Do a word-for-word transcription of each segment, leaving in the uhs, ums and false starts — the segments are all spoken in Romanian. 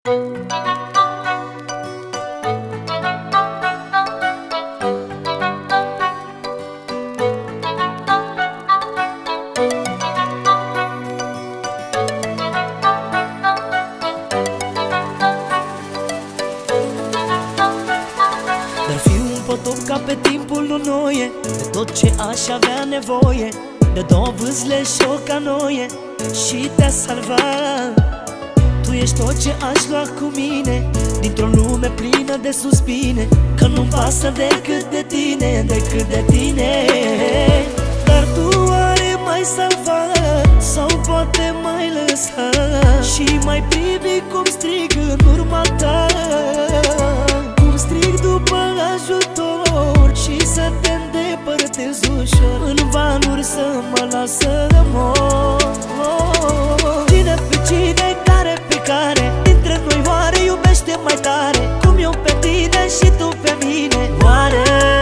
Dar fi un potop ca pe timpul lui Noe, de tot ce aș avea nevoie, de două vâsle și o canoie, și te-a salvat. Tu ești tot ce aș lua cu mine, dintr-o lume plină de suspine, că nu-mi pasă decât de tine, decât de tine. Dar tu oare m-ai salvat, sau poate m-ai lăsat, și mai privi cum strig în urma ta, cum strig după ajutor, și să te îndepărtezi ușor, în vanuri să mă las să mor. Cine pe cine, care pe care, dintre noi oare iubește mai tare, cum eu pe tine și tu pe mine? Oare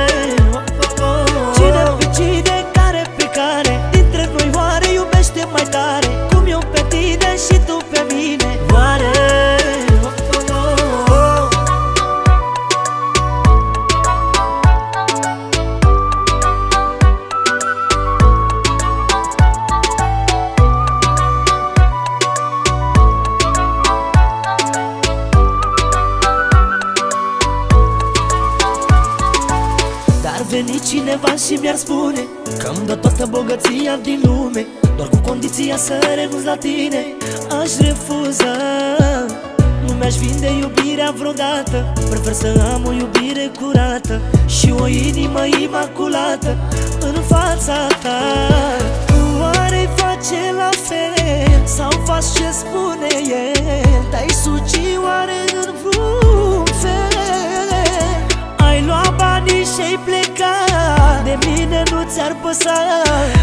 cine pe cine, care pe care, dintre noi oare iubește mai tare, cum eu pe tine și tu pe mine? Oare veni cineva și mi-ar spune că-mi dă toată bogăția din lume, doar cu condiția să renunț la tine, aș refuza. Nu mi-aș vinde iubirea vreodată, prefer să am o iubire curată și o inimă imaculată în fața ta. Tu oare-i face la fel, sau faci ce spune el? Te-ai suci oare în vreun fel? Ai luat banii și-ai plecat, de mine nu ți-ar păsa,